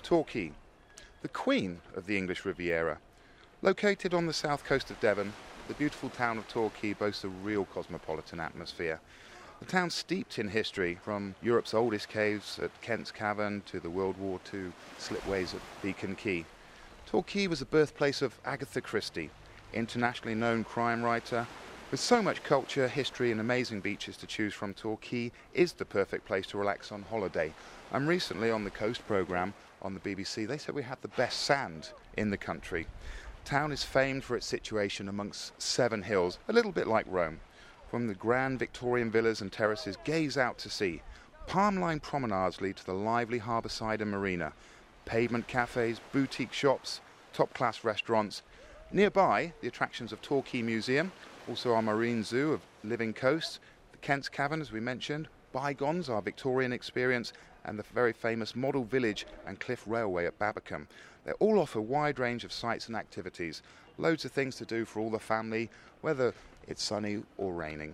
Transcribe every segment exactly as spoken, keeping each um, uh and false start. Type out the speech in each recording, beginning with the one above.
Torquay, the queen of the English Riviera. Located on the south coast of Devon, the beautiful town of Torquay boasts a real cosmopolitan atmosphere. The town's steeped in history, from Europe's oldest caves at Kent's Cavern to the World War Two slipways at Beacon Quay. Torquay was the birthplace of Agatha Christie, internationally known crime writer. With so much culture, history and amazing beaches to choose from, Torquay is the perfect place to relax on holiday. And recently on the Coast programme on the B B C, they said we had the best sand in the country. The town is famed for its situation amongst seven hills, a little bit like Rome. From the grand Victorian villas and terraces, gaze out to sea. Palm-lined promenades lead to the lively harbourside and marina. Pavement cafes, boutique shops, top-class restaurants. Nearby, the attractions of Torquay Museum, also our marine zoo of living coasts, the Kent's Cavern, as we mentioned, Bygones, our Victorian experience, and the very famous model village and cliff railway at Babbacombe. They all offer a wide range of sights and activities. Loads of things to do for all the family, whether it's sunny or raining.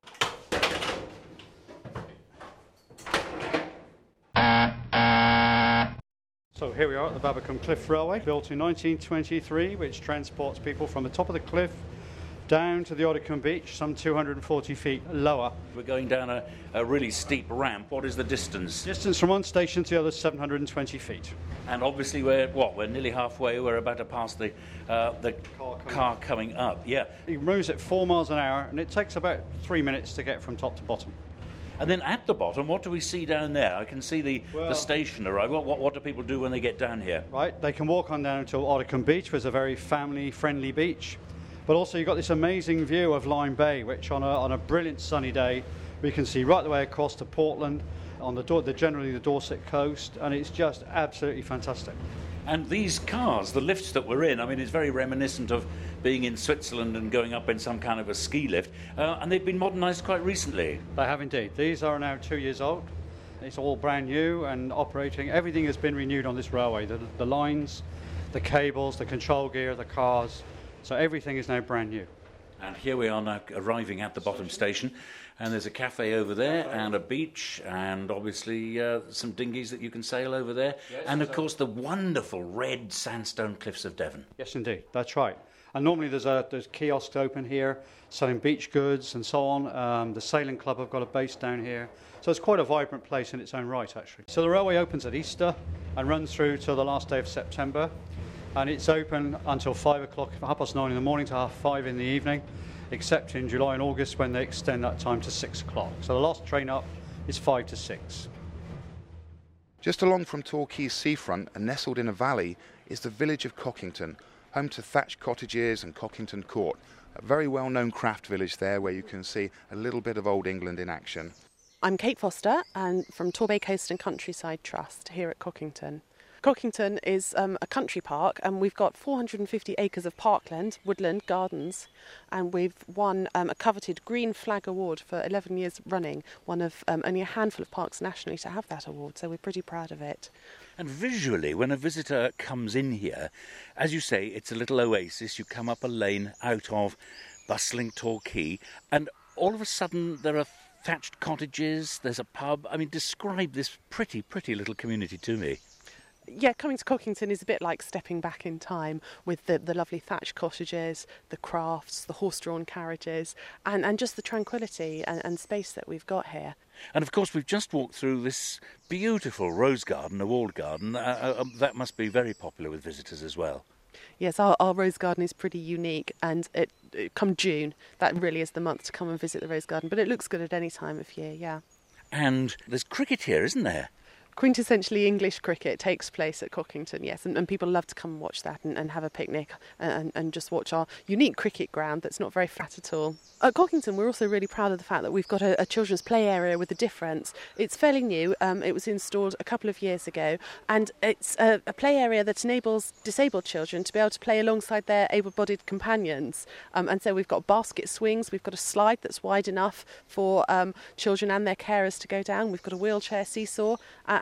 So here we are at the Babbacombe Cliff Railway, built in nineteen twenty-three, which transports people from the top of the cliff down to the Oddicombe Beach, some two hundred forty feet lower. We're going down a, a really steep ramp. What is the distance? Distance from one station to the other, seven hundred twenty feet. And obviously we're, what, we're nearly halfway. We're about to pass the, uh, the car, coming, car coming up, yeah. It moves at four miles an hour, and it takes about three minutes to get from top to bottom. And then at the bottom, what do we see down there? I can see the, well, the station arrive. What, what, what do people do when they get down here? Right, they can walk on down to Oddicombe Beach, which is a very family-friendly beach. But also you've got this amazing view of Lyme Bay, which on a, on a brilliant sunny day, we can see right the way across to Portland, on the, the generally the Dorset coast, and it's just absolutely fantastic. And these cars, the lifts that we're in, I mean, it's very reminiscent of being in Switzerland and going up in some kind of a ski lift, uh, and they've been modernised quite recently. They have indeed. These are now two years old. It's all brand new and operating. Everything has been renewed on this railway. The, the lines, the cables, the control gear, the cars. So everything is now brand new. And here we are now arriving at the bottom station, and there's a cafe over there and a beach and obviously uh, some dinghies that you can sail over there, yes, and of course the wonderful red sandstone cliffs of Devon. Yes indeed, that's right. And normally there's a there's kiosks open here selling beach goods and so on. Um, the sailing club have got a base down here, so it's quite a vibrant place in its own right actually. So the railway opens at Easter and runs through till the last day of September. And it's open until five o'clock, half past nine in the morning to half five in the evening, except in July and August when they extend that time to six o'clock. So the last train up is five to six. Just along from Torquay's seafront and nestled in a valley is the village of Cockington, home to thatched cottages and Cockington Court, a very well-known craft village there where you can see a little bit of old England in action. I'm Kate Foster, and from Torbay Coast and Countryside Trust here at Cockington. Cockington is um, a country park, and we've got four hundred fifty acres of parkland, woodland, gardens, and we've won um, a coveted Green Flag Award for eleven years running, one of um, only a handful of parks nationally to have that award, so we're pretty proud of it. And visually, when a visitor comes in here, as you say, it's a little oasis. You come up a lane out of bustling Torquay, and all of a sudden there are thatched cottages, there's a pub. I mean, describe this pretty, pretty little community to me. Yeah, coming to Cockington is a bit like stepping back in time with the, the lovely thatched cottages, the crafts, the horse-drawn carriages, and, and just the tranquility and, and space that we've got here. And of course we've just walked through this beautiful rose garden, a walled garden. Uh, uh, that must be very popular with visitors as well. Yes, our, our rose garden is pretty unique, and it, it come June, that really is the month to come and visit the rose garden, but it looks good at any time of year, yeah. And there's cricket here, isn't there? Quintessentially English cricket takes place at Cockington, yes, and, and people love to come and watch that and, and have a picnic and, and just watch our unique cricket ground that's not very flat at all. At Cockington, we're also really proud of the fact that we've got a, a children's play area with a difference. It's fairly new, um, it was installed a couple of years ago, and it's a, a play area that enables disabled children to be able to play alongside their able-bodied companions. Um, and so we've got basket swings, we've got a slide that's wide enough for um, children and their carers to go down, we've got a wheelchair seesaw, uh,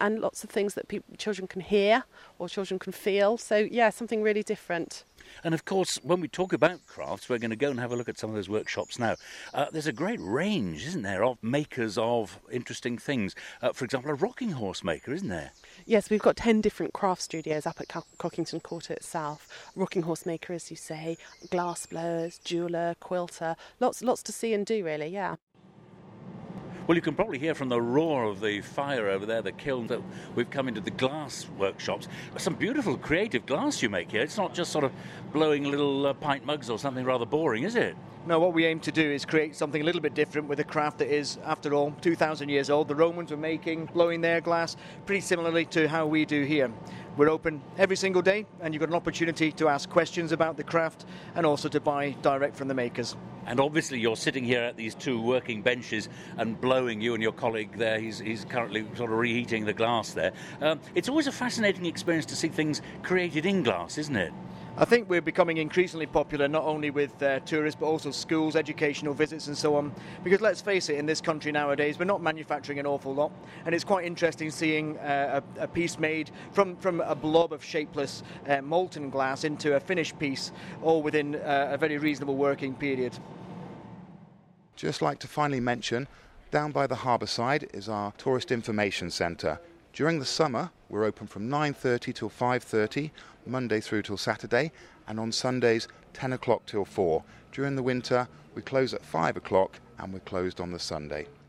and lots of things that peop children can hear or children can feel. So, yeah, something really different. And of course, when we talk about crafts, we're going to go and have a look at some of those workshops now. Uh, there's a great range, isn't there, of makers of interesting things. Uh, for example, a rocking horse maker, isn't there? Yes, we've got ten different craft studios up at Co Cockington Quarter itself. Rocking horse maker, as you say, glass blowers, jeweller, quilter, lots, lots to see and do, really, yeah. Well, you can probably hear from the roar of the fire over there, the kiln, that we've come into the glass workshops. Some beautiful creative glass you make here. It's not just sort of blowing little uh, pint mugs or something rather boring, is it? No, what we aim to do is create something a little bit different with a craft that is, after all, two thousand years old. The Romans were making, blowing their glass pretty similarly to how we do here. We're open every single day, and you've got an opportunity to ask questions about the craft and also to buy direct from the makers. And obviously you're sitting here at these two working benches and blowing, you and your colleague there, he's, he's currently sort of reheating the glass there. Um, it's always a fascinating experience to see things created in glass, isn't it? I think we're becoming increasingly popular, not only with uh, tourists but also schools, educational visits and so on, because let's face it, in this country nowadays we're not manufacturing an awful lot, and it's quite interesting seeing uh, a, a piece made from, from a blob of shapeless uh, molten glass into a finished piece, all within uh, a very reasonable working period. Just like to finally mention, down by the harbour side is our Tourist Information Centre. During the summer, we're open from nine thirty till five thirty, Monday through till Saturday, and on Sundays, ten o'clock till four. During the winter, we close at five o'clock and we're closed on the Sunday.